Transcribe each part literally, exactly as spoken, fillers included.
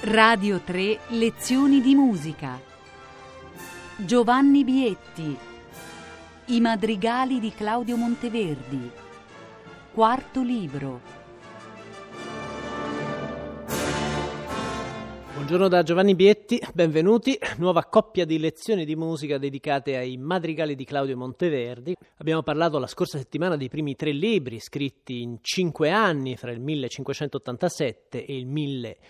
Radio tre Lezioni di musica. Giovanni Bietti. I madrigali di Claudio Monteverdi. Quarto libro. Buongiorno da Giovanni Bietti, benvenuti. Nuova coppia di lezioni di musica dedicate ai madrigali di Claudio Monteverdi. Abbiamo parlato la scorsa settimana dei primi tre libri scritti in cinque anni, fra il millecinquecentottantasette e il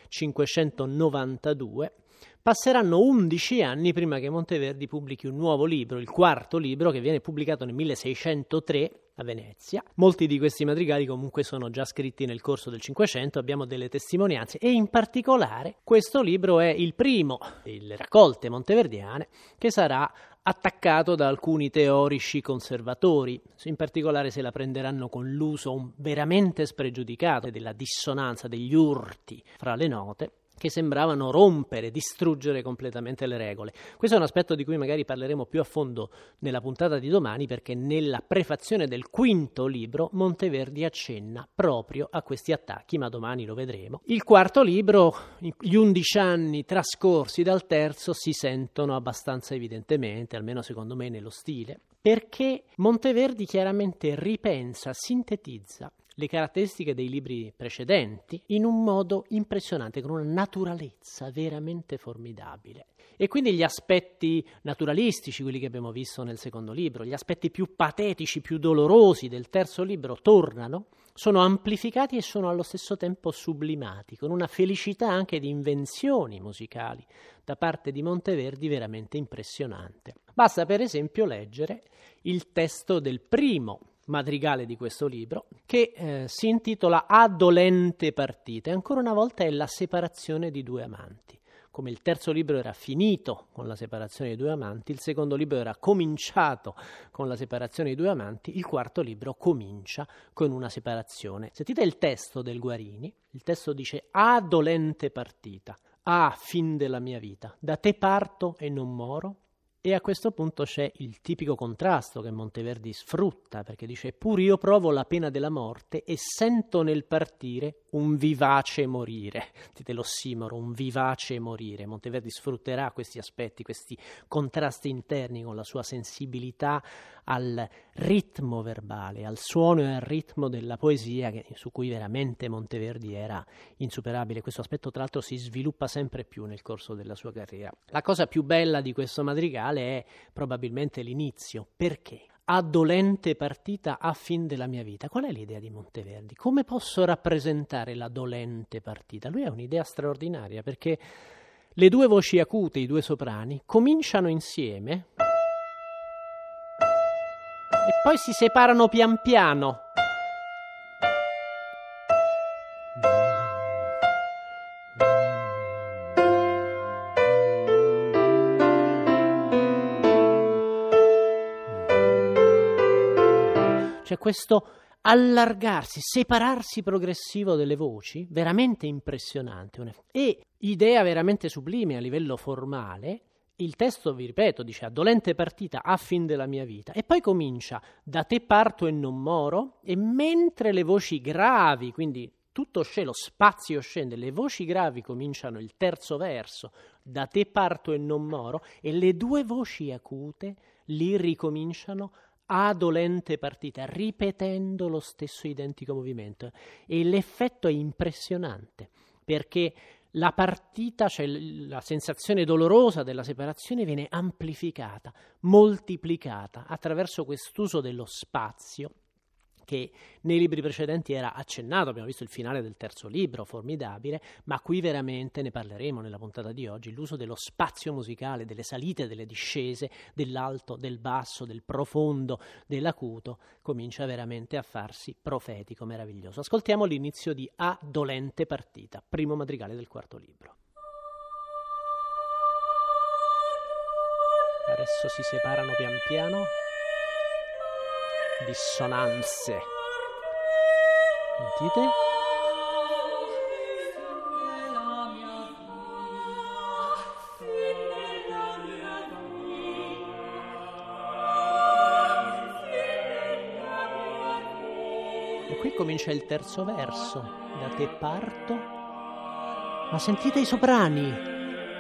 millecinquecentonovantadue. Passeranno undici anni prima che Monteverdi pubblichi un nuovo libro, il quarto libro, che viene pubblicato nel milleseicentotre a Venezia. Molti di questi madrigali comunque sono già scritti nel corso del Cinquecento, abbiamo delle testimonianze e in particolare questo libro è il primo delle raccolte monteverdiane che sarà attaccato da alcuni teorici conservatori, in particolare se la prenderanno con l'uso veramente spregiudicato della dissonanza, degli urti fra le note, che sembravano rompere, distruggere completamente le regole. Questo è un aspetto di cui magari parleremo più a fondo nella puntata di domani, perché nella prefazione del quinto libro Monteverdi accenna proprio a questi attacchi, ma domani lo vedremo. Il quarto libro, gli undici anni trascorsi dal terzo si sentono abbastanza evidentemente, almeno secondo me nello stile, perché Monteverdi chiaramente ripensa, sintetizza le caratteristiche dei libri precedenti in un modo impressionante, con una naturalezza veramente formidabile. E quindi gli aspetti naturalistici, quelli che abbiamo visto nel secondo libro, gli aspetti più patetici, più dolorosi del terzo libro tornano, sono amplificati e sono allo stesso tempo sublimati, con una felicità anche di invenzioni musicali da parte di Monteverdi veramente impressionante. Basta per esempio leggere il testo del primo madrigale di questo libro, che eh, si intitola A dolente partita, e ancora una volta è la separazione di due amanti. Come il terzo libro era finito con la separazione di due amanti, il secondo libro era cominciato con la separazione di due amanti, il quarto libro comincia con una separazione. Sentite il testo del Guarini, il testo dice: A dolente partita, ah, fin della mia vita, da te parto e non moro. E a questo punto c'è il tipico contrasto che Monteverdi sfrutta, perché dice: pur io provo la pena della morte e sento nel partire un vivace morire. Dite l'ossimoro, un vivace morire. Monteverdi sfrutterà questi aspetti, questi contrasti interni con la sua sensibilità al ritmo verbale, al suono e al ritmo della poesia, che, su cui veramente Monteverdi era insuperabile. Questo aspetto tra l'altro si sviluppa sempre più nel corso della sua carriera. La cosa più bella di questo madrigale è probabilmente l'inizio. Perché? A dolente partita a fin della mia vita. Qual è l'idea di Monteverdi? Come posso rappresentare la dolente partita? Lui ha un'idea straordinaria, perché le due voci acute, i due soprani, cominciano insieme e poi si separano pian piano. C'è questo allargarsi, separarsi progressivo delle voci, veramente impressionante. E idea veramente sublime a livello formale. Il testo, vi ripeto, dice: a dolente partita a fin della mia vita. E poi comincia: da te parto e non moro. E mentre le voci gravi, quindi tutto scende, lo spazio scende, le voci gravi cominciano il terzo verso: da te parto e non moro. E le due voci acute lì ricominciano a dolente partita, ripetendo lo stesso identico movimento. E l'effetto è impressionante, perché la partita, cioè la sensazione dolorosa della separazione, viene amplificata, moltiplicata attraverso quest'uso dello spazio che nei libri precedenti era accennato. Abbiamo visto il finale del terzo libro, formidabile, ma qui veramente ne parleremo nella puntata di oggi. L'uso dello spazio musicale, delle salite, delle discese, dell'alto, del basso, del profondo, dell'acuto, comincia veramente a farsi profetico, meraviglioso. Ascoltiamo l'inizio di A dolente partita, primo madrigale del quarto libro. Adesso si separano pian piano. Dissonanze. Sentite? E qui comincia il terzo verso. Da te parto Ma sentite i soprani.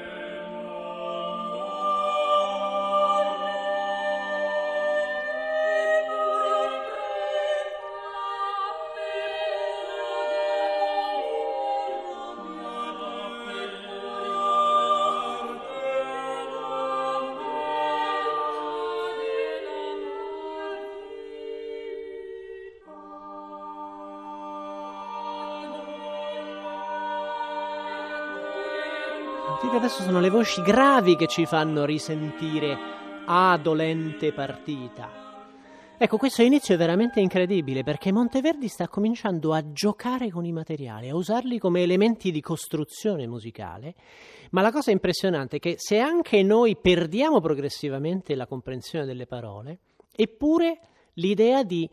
Adesso sono le voci gravi che ci fanno risentire "Ah, dolente partita". Ecco, questo inizio è veramente incredibile, perché Monteverdi sta cominciando a giocare con i materiali, a usarli come elementi di costruzione musicale, ma la cosa impressionante è che se anche noi perdiamo progressivamente la comprensione delle parole, eppure l'idea di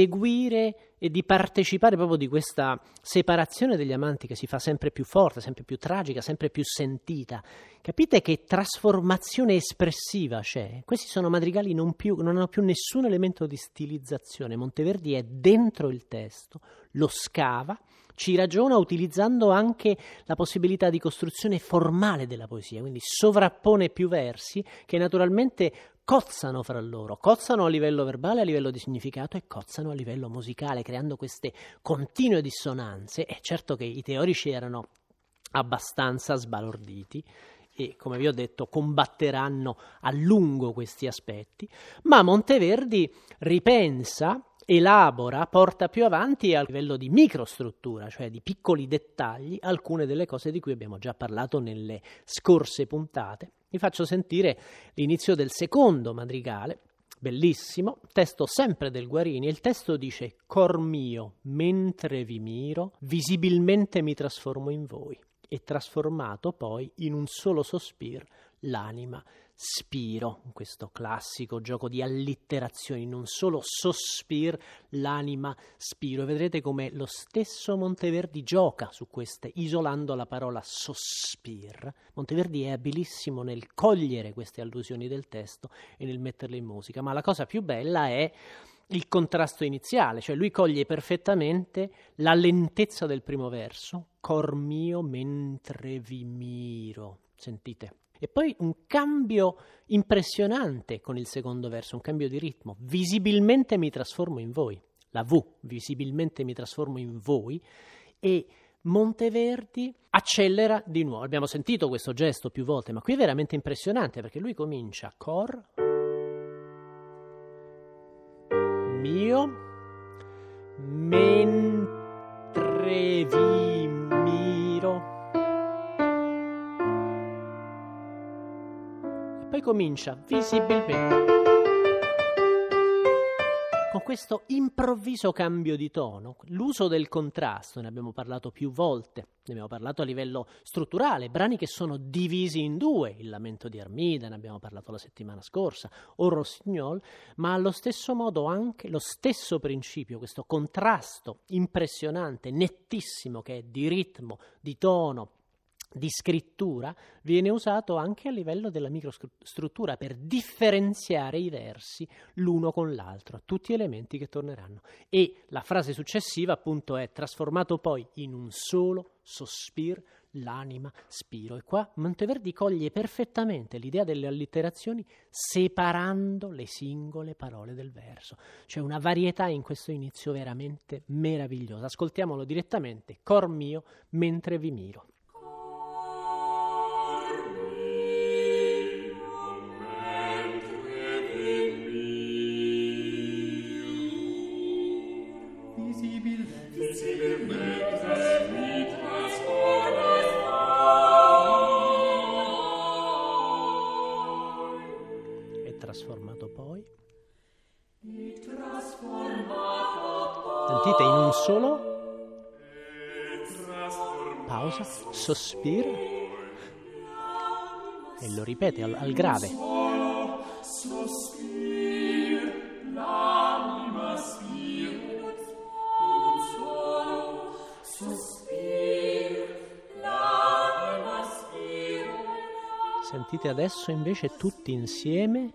seguire e di partecipare proprio di questa separazione degli amanti che si fa sempre più forte, sempre più tragica, sempre più sentita. Capite che trasformazione espressiva c'è? Questi sono madrigali non più, non hanno più nessun elemento di stilizzazione. Monteverdi è dentro il testo, lo scava, ci ragiona utilizzando anche la possibilità di costruzione formale della poesia, quindi sovrappone più versi che naturalmente cozzano fra loro, cozzano a livello verbale, a livello di significato e cozzano a livello musicale, creando queste continue dissonanze. E certo che i teorici erano abbastanza sbalorditi e, come vi ho detto, combatteranno a lungo questi aspetti, ma Monteverdi ripensa, elabora, porta più avanti a livello di microstruttura, cioè di piccoli dettagli, alcune delle cose di cui abbiamo già parlato nelle scorse puntate. Vi faccio sentire l'inizio del secondo madrigale, bellissimo, testo sempre del Guarini. Il testo dice: "Cor mio, mentre vi miro, visibilmente mi trasformo in voi, e trasformato poi in un solo sospir l'anima spiro". Questo classico gioco di allitterazioni, in un solo sospir l'anima spiro, e vedrete come lo stesso Monteverdi gioca su queste, isolando la parola sospir. Monteverdi è abilissimo nel cogliere queste allusioni del testo e nel metterle in musica, ma la cosa più bella è il contrasto iniziale, cioè lui coglie perfettamente la lentezza del primo verso, "Cor mio mentre vi miro", sentite? E poi un cambio impressionante con il secondo verso, un cambio di ritmo. "Visibilmente mi trasformo in voi", la V, "visibilmente mi trasformo in voi", e Monteverdi accelera di nuovo. Abbiamo sentito questo gesto più volte, ma qui è veramente impressionante, perché lui comincia "Cor mio mentre vi miro", poi comincia "visibilmente", con questo improvviso cambio di tono, l'uso del contrasto, ne abbiamo parlato più volte, ne abbiamo parlato a livello strutturale, brani che sono divisi in due, Il lamento di Armida, ne abbiamo parlato la settimana scorsa, o Rossignol, ma allo stesso modo anche lo stesso principio, questo contrasto impressionante, nettissimo, che è di ritmo, di tono, di scrittura, viene usato anche a livello della microstruttura per differenziare i versi l'uno con l'altro, tutti elementi che torneranno. E la frase successiva appunto è "trasformato poi in un solo sospir l'anima spiro", e qua Monteverdi coglie perfettamente l'idea delle allitterazioni separando le singole parole del verso. C'è una varietà in questo inizio veramente meravigliosa. Ascoltiamolo direttamente: "Cor mio mentre vi miro". Trasformato poi, sentite, in un solo, pausa, sospir, e lo ripete al, al grave. Sentite adesso invece tutti insieme.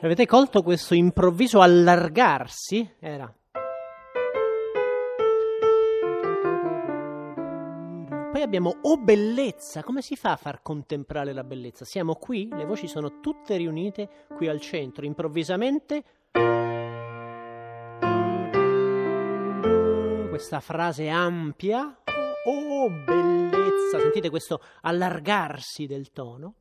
Avete colto questo improvviso allargarsi? Era. Poi abbiamo "Oh bellezza", come si fa a far contemplare la bellezza? Siamo qui, le voci sono tutte riunite qui al centro, improvvisamente questa frase ampia, "Oh bellezza", sentite questo allargarsi del tono,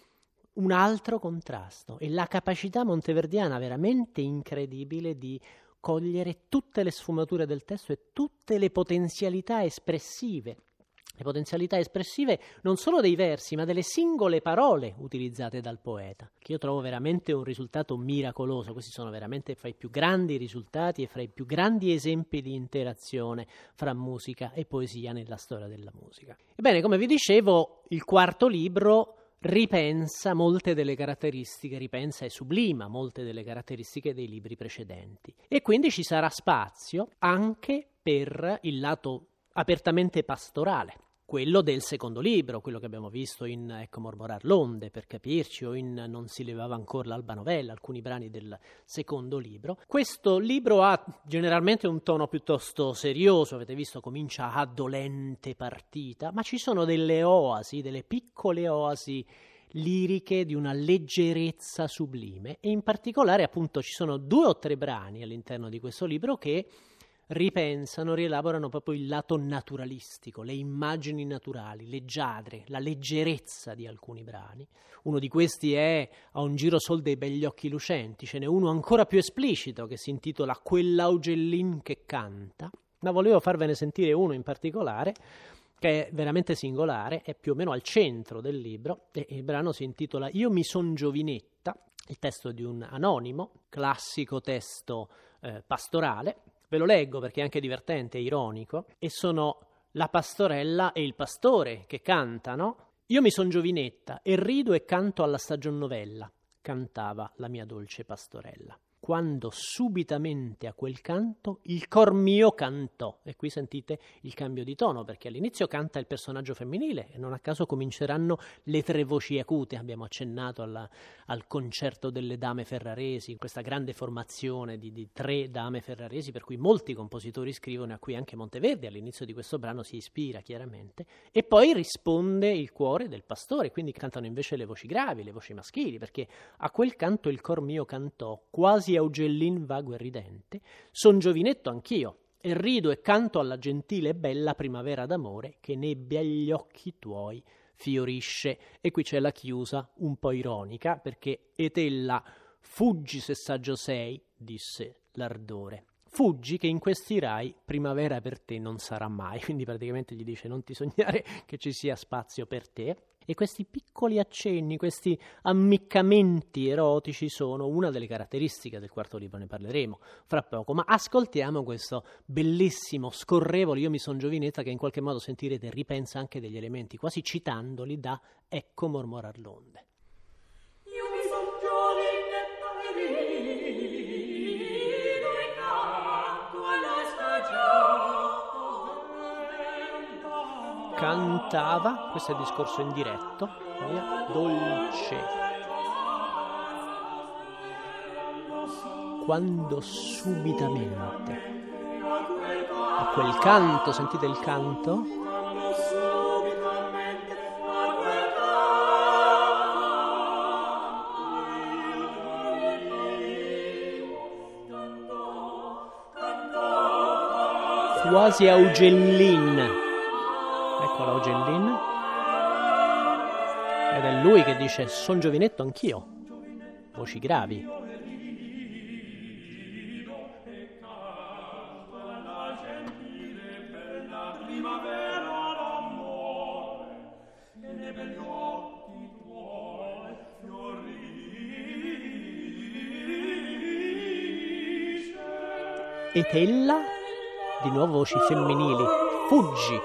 un altro contrasto e la capacità monteverdiana veramente incredibile di cogliere tutte le sfumature del testo e tutte le potenzialità espressive. Le potenzialità espressive non solo dei versi, ma delle singole parole utilizzate dal poeta, che io trovo veramente un risultato miracoloso. Questi sono veramente fra i più grandi risultati e fra i più grandi esempi di interazione fra musica e poesia nella storia della musica. Ebbene, come vi dicevo, il quarto libro ripensa molte delle caratteristiche, ripensa e sublima molte delle caratteristiche dei libri precedenti. E quindi ci sarà spazio anche per il lato apertamente pastorale, quello del secondo libro, quello che abbiamo visto in Ecco mormorar l'onde, per capirci, o in Non si levava ancora l'alba novella, alcuni brani del secondo libro. Questo libro ha generalmente un tono piuttosto serioso, avete visto, comincia a dolente partita, ma ci sono delle oasi, delle piccole oasi liriche di una leggerezza sublime, e in particolare appunto ci sono due o tre brani all'interno di questo libro che ripensano, rielaborano proprio il lato naturalistico, le immagini naturali, le leggiadre, la leggerezza di alcuni brani. Uno di questi è A un giro sol dei begli occhi lucenti, ce n'è uno ancora più esplicito che si intitola Quell'augellin che canta, ma volevo farvene sentire uno in particolare che è veramente singolare, è più o meno al centro del libro, e il brano si intitola Io mi son giovinetta, il testo di un anonimo, classico testo eh, pastorale. Ve lo leggo perché è anche divertente, è ironico, e sono la pastorella e il pastore che cantano. Io mi son giovinetta e rido e canto alla stagion novella, cantava la mia dolce pastorella. Quando subitamente a quel canto il cor mio cantò. E qui sentite il cambio di tono, perché all'inizio canta il personaggio femminile e non a caso cominceranno le tre voci acute. Abbiamo accennato alla, al concerto delle dame ferraresi, questa grande formazione di, di tre dame ferraresi per cui molti compositori scrivono, a cui anche Monteverdi all'inizio di questo brano si ispira chiaramente, e poi risponde il cuore del pastore, quindi cantano invece le voci gravi, le voci maschili, perché a quel canto il cor mio cantò, quasi augellin vago e ridente, son giovinetto anch'io, e rido e canto alla gentile e bella primavera d'amore che nebbia agli occhi tuoi fiorisce. E qui c'è la chiusa un po' ironica, perché etella fuggi se saggio sei, disse l'ardore. Fuggi che in questi rai primavera per te non sarà mai, quindi praticamente gli dice non ti sognare che ci sia spazio per te. E questi piccoli accenni, questi ammiccamenti erotici sono una delle caratteristiche del quarto libro, ne parleremo fra poco, ma ascoltiamo questo bellissimo, scorrevole Io mi son giovinetta, che in qualche modo sentirete ripensa anche degli elementi, quasi citandoli da Ecco mormorar l'onde. Io mi son giovinetta e rido e canto alla stagione. Cantava, questo è il discorso indiretto, mia dolce. Quando subitamente a quel canto, sentite il canto? Quasi augellin. Ecco l'augellin. Ed è lui che dice son giovinetto anch'io. Voci gravi. Ed ella, di nuovo voci femminili, fuggi.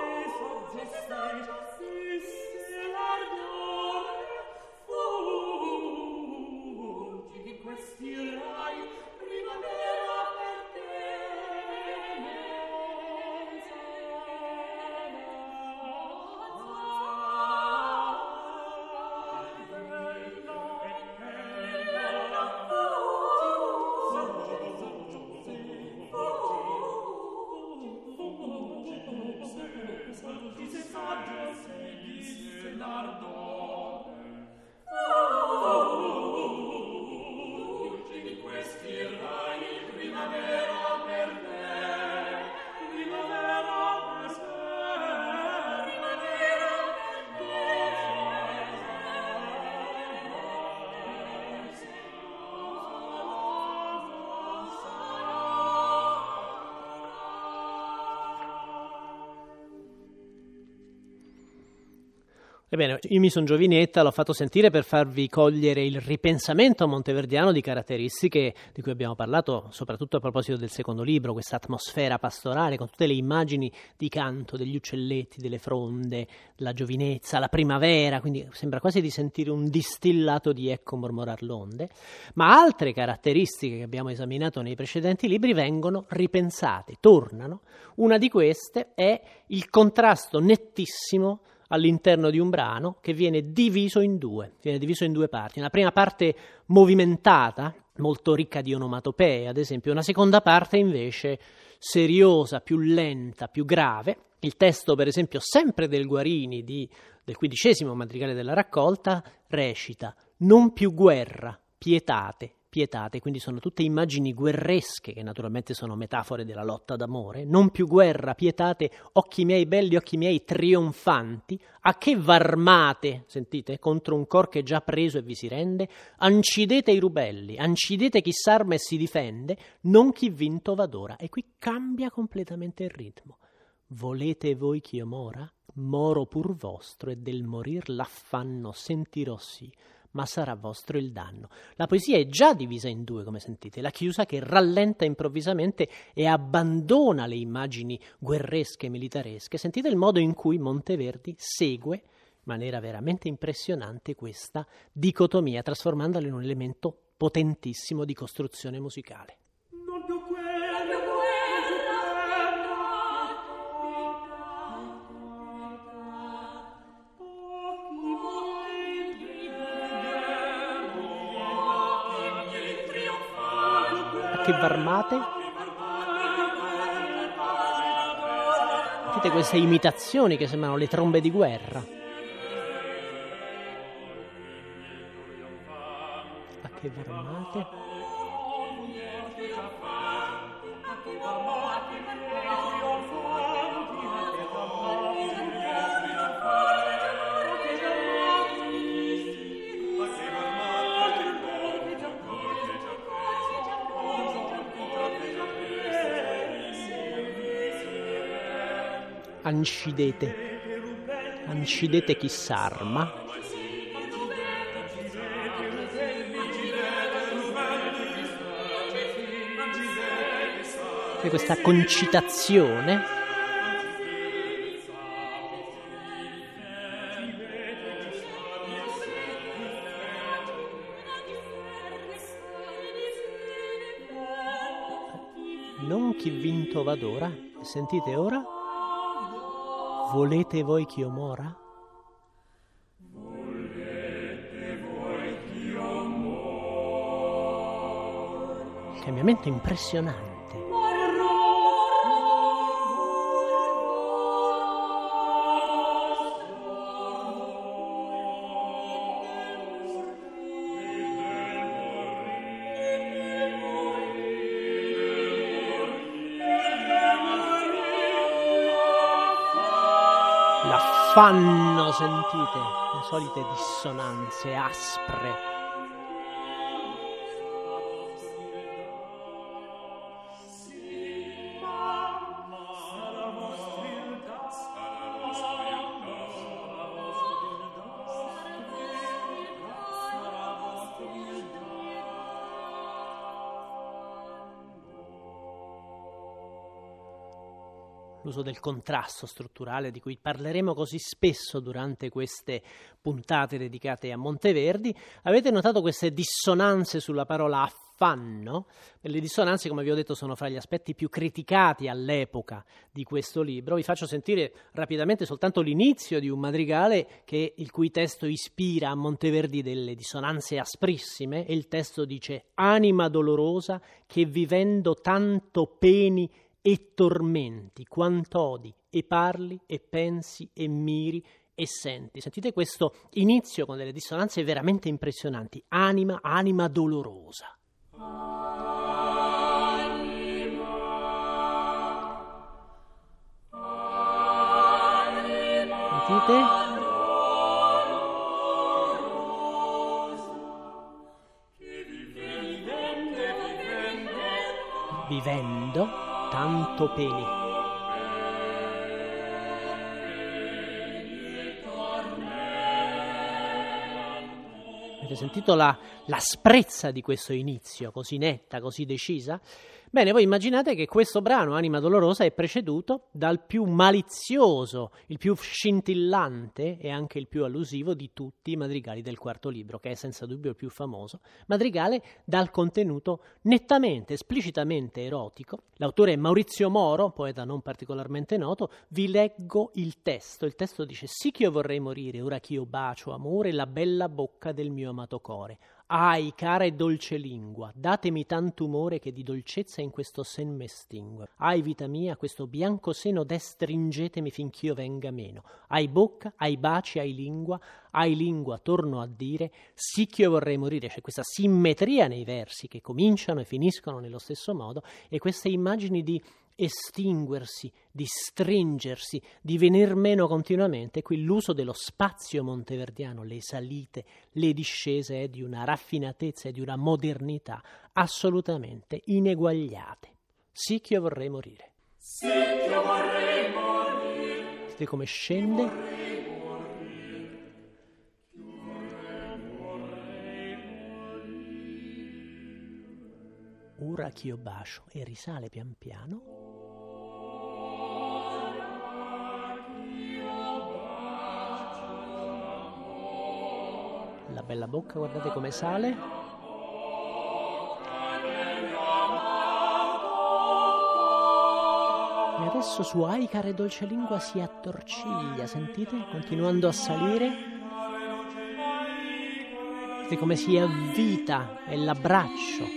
Ebbene, io mi sono giovinetta, l'ho fatto sentire per farvi cogliere il ripensamento monteverdiano di caratteristiche di cui abbiamo parlato, soprattutto a proposito del secondo libro, questa atmosfera pastorale con tutte le immagini di canto, degli uccelletti, delle fronde, la giovinezza, la primavera, quindi sembra quasi di sentire un distillato di Ecco mormorar l'onde, ma altre caratteristiche che abbiamo esaminato nei precedenti libri vengono ripensate, tornano. Una di queste è il contrasto nettissimo all'interno di un brano che viene diviso in due, viene diviso in due parti. Una prima parte movimentata, molto ricca di onomatopee, ad esempio, una seconda parte invece seriosa, più lenta, più grave. Il testo, per esempio, sempre del Guarini, di, del quindicesimo madrigale della raccolta, recita «Non più guerra, pietate, pietate», quindi sono tutte immagini guerresche che naturalmente sono metafore della lotta d'amore. Non più guerra, pietate, occhi miei belli, occhi miei trionfanti, a che v'armate, sentite, contro un cor che già preso e vi si rende, ancidete i rubelli, ancidete chi s'arma e si difende, non chi vinto vadora. E qui cambia completamente il ritmo. Volete voi ch'io mora? Moro pur vostro, e del morir l'affanno sentirò sì, ma sarà vostro il danno. La poesia è già divisa in due, come sentite, la chiusa che rallenta improvvisamente e abbandona le immagini guerresche e militaresche. Sentite il modo in cui Monteverdi segue in maniera veramente impressionante questa dicotomia, trasformandola in un elemento potentissimo di costruzione musicale. Non più guerra, Che v'armate? Sentite queste imitazioni che sembrano le trombe di guerra. A che v'armate? Ancidete, ancidete chi s'arma. E questa concitazione non chi vinto vadora. Sentite ora? Volete voi ch'io mora? volete voi ch'io mora? Il cambiamento impressionante. L'affanno, sentite, le solite dissonanze aspre. L'uso del contrasto strutturale di cui parleremo così spesso durante queste puntate dedicate a Monteverdi. Avete notato queste dissonanze sulla parola affanno? Le dissonanze, come vi ho detto, sono fra gli aspetti più criticati all'epoca di questo libro. Vi faccio sentire rapidamente soltanto l'inizio di un madrigale che, il cui testo ispira a Monteverdi delle dissonanze asprissime, e il testo dice: «Anima dolorosa che vivendo tanto peni e tormenti, quant'odi, e parli, e pensi, e miri, e senti». Sentite questo inizio con delle dissonanze veramente impressionanti. Anima, anima dolorosa. Anima, anima, Sentite? che vivente, vivente, Vivendo tanto peni. e tormenti, Avete sentito la, l'asprezza di questo inizio, così netta, così decisa? Bene, voi immaginate che questo brano, Anima Dolorosa, è preceduto dal più malizioso, il più scintillante e anche il più allusivo di tutti i madrigali del quarto libro, che è senza dubbio il più famoso, madrigale dal contenuto nettamente, esplicitamente erotico. L'autore è Maurizio Moro, poeta non particolarmente noto. Vi leggo il testo. Il testo dice: «Sì che io vorrei morire, ora che io bacio, amore, la bella bocca del mio amato core. Ahi, cara e dolce lingua, datemi tanto umore che di dolcezza in questo sen me stingue. Ahi, vita mia, questo bianco seno de stringetemi finch'io venga meno. Ahi bocca, ahi baci, ahi lingua, ahi lingua, torno a dire, sì che io vorrei morire». C'è questa simmetria nei versi che cominciano e finiscono nello stesso modo, e queste immagini di estinguersi, di stringersi, di venir meno continuamente. Qui l'uso dello spazio monteverdiano, le salite, le discese, è di una raffinatezza e di una modernità assolutamente ineguagliate. Sì che io vorrei morire. Sì che io vorrei morire. Vedete come scende? Ora che io bacio, e risale pian piano. La bella bocca, guardate come sale. E adesso su Ahi, cara e dolce lingua si attorciglia, sentite? Continuando a salire. Vedete come si avvita, è l'abbraccio.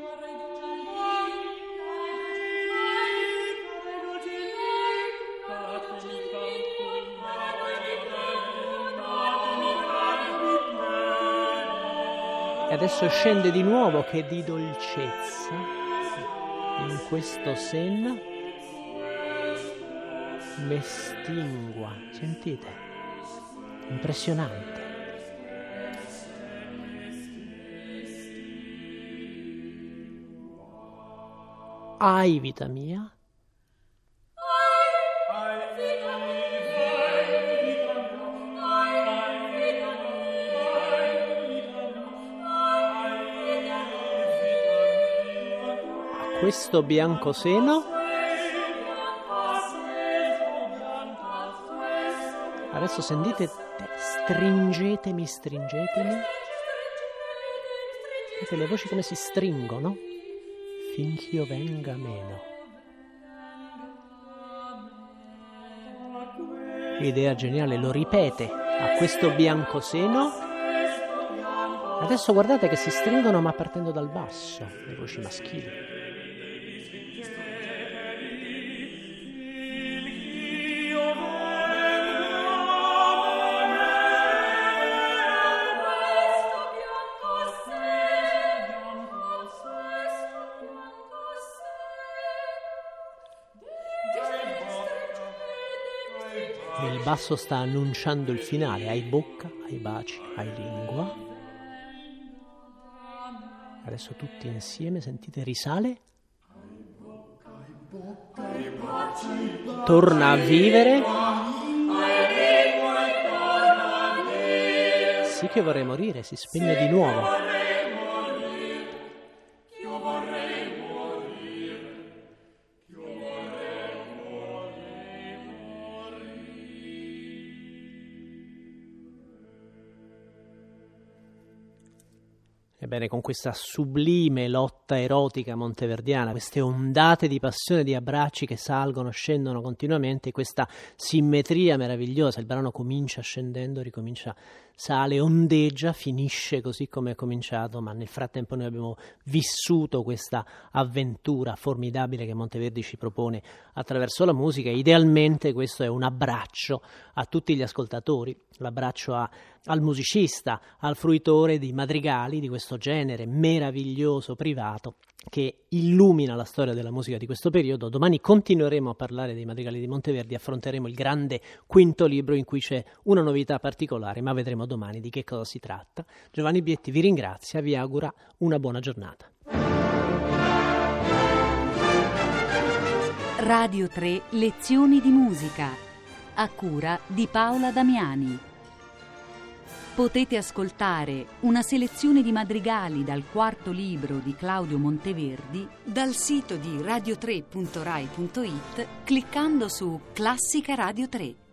E adesso scende di nuovo, che di dolcezza in questo sen me stingua. Sentite? Impressionante. Ahi, vita mia. Questo bianco seno. Adesso sentite, stringetemi, stringetemi. Vedete le voci come si stringono? Finch'io venga meno. Idea geniale, lo ripete a questo bianco seno. Adesso guardate che si stringono, ma partendo dal basso, le voci maschili. Il basso sta annunciando il finale. Hai bocca, hai baci, hai lingua. Adesso tutti insieme, sentite, risale. Torna a vivere. Sì che vorrei morire, si spegne di nuovo. Ebbene, con questa sublime lotta erotica monteverdiana, queste ondate di passione, di abbracci che salgono, scendono continuamente, questa simmetria meravigliosa, il brano comincia scendendo, ricomincia, sale, ondeggia, finisce così come è cominciato, ma nel frattempo noi abbiamo vissuto questa avventura formidabile che Monteverdi ci propone attraverso la musica. Idealmente questo è un abbraccio a tutti gli ascoltatori, l'abbraccio a, al musicista, al fruitore di madrigali di questo genere meraviglioso, privato, che illumina la storia della musica di questo periodo. Domani continueremo a parlare dei madrigali di Monteverdi, affronteremo il grande quinto libro in cui c'è una novità particolare, ma vedremo domani di che cosa si tratta. Giovanni Bietti vi ringrazia, vi augura una buona giornata. Radio tre Lezioni di musica, a cura di Paola Damiani. Potete ascoltare una selezione di madrigali dal quarto libro di Claudio Monteverdi dal sito di radio tre punto rai punto it cliccando su Classica Radio tre.